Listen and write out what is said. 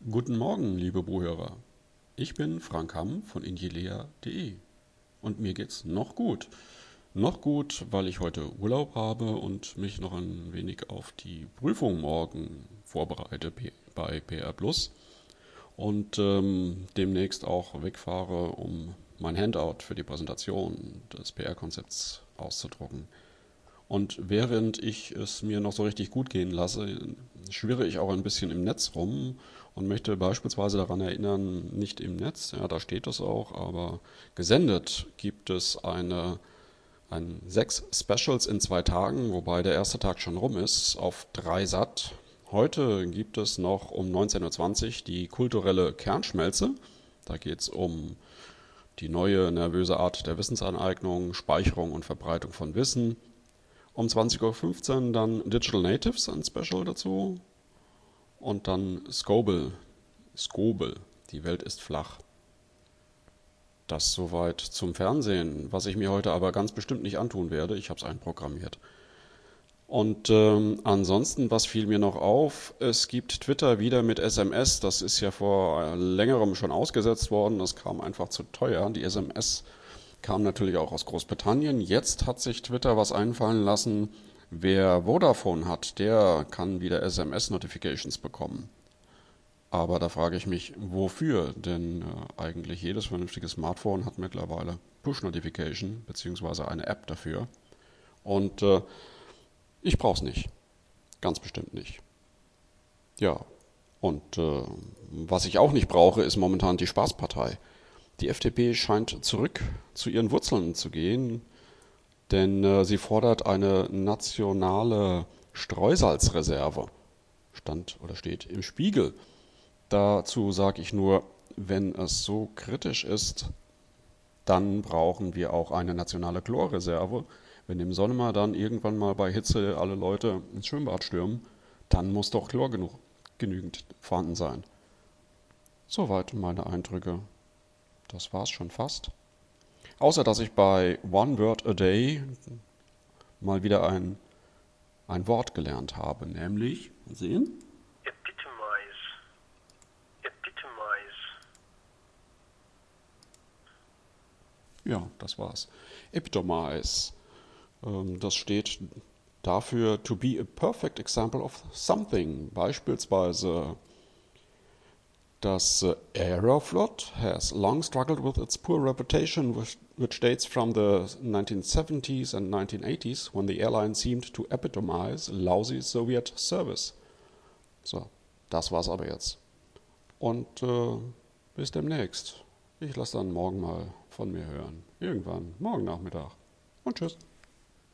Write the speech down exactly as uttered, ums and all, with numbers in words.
Guten Morgen, liebe Buchhörer. Ich bin Frank Hamm von ingilea punkt de und mir geht's noch gut. Noch gut, weil ich heute Urlaub habe und mich noch ein wenig auf die Prüfung morgen vorbereite P- bei P R Plus und ähm, demnächst auch wegfahre, um mein Handout für die Präsentation des P R-Konzepts auszudrucken. Und während ich es mir noch so richtig gut gehen lasse, schwirre ich auch ein bisschen im Netz rum und möchte beispielsweise daran erinnern, nicht im Netz, ja, da steht es auch, aber gesendet gibt es eine, ein sechs Specials in zwei Tagen, wobei der erste Tag schon rum ist, auf drei Sat. Heute gibt es noch um neunzehn Uhr zwanzig die kulturelle Kernschmelze. Da geht es um die neue nervöse Art der Wissensaneignung, Speicherung und Verbreitung von Wissen. Um zwanzig Uhr fünfzehn dann Digital Natives, ein Special dazu. Und dann Scobel. Scobel. Die Welt ist flach. Das soweit zum Fernsehen, was ich mir heute aber ganz bestimmt nicht antun werde. Ich habe es einprogrammiert. Und ähm, ansonsten, was fiel mir noch auf? Es gibt Twitter wieder mit S M S. Das ist ja vor längerem schon ausgesetzt worden. Das kam einfach zu teuer. Die S M S kam natürlich auch aus Großbritannien. Jetzt hat sich Twitter was einfallen lassen. Wer Vodafone hat, der kann wieder S M S-Notifications bekommen. Aber da frage ich mich, wofür? Denn äh, eigentlich jedes vernünftige Smartphone hat mittlerweile Push-Notification beziehungsweise eine App dafür. Und äh, ich brauche es nicht. Ganz bestimmt nicht. Ja, und äh, was ich auch nicht brauche, ist momentan die Spaßpartei. Die F D P scheint zurück zu ihren Wurzeln zu gehen, denn äh, sie fordert eine nationale Streusalzreserve. Stand oder steht im Spiegel. Dazu sage ich nur, wenn es so kritisch ist, dann brauchen wir auch eine nationale Chlorreserve. Wenn im Sommer dann irgendwann mal bei Hitze alle Leute ins Schwimmbad stürmen, dann muss doch Chlor genug, genügend vorhanden sein. Soweit meine Eindrücke. Das war's schon fast. Außer dass ich bei One Word a Day mal wieder ein, ein Wort gelernt habe, nämlich, mal sehen? Epitomize. Epitomize. Ja, das war's. Epitomize. Ähm, das steht dafür to be a perfect example of something. Beispielsweise das äh, Aeroflot has long struggled with its poor reputation, which, which dates from the nineteen seventies and nineteen eighties, when the airline seemed to epitomize lousy Soviet service. So, das war's aber jetzt. Und äh, bis demnächst. Ich lasse dann morgen mal von mir hören. Irgendwann, morgen Nachmittag. Und tschüss.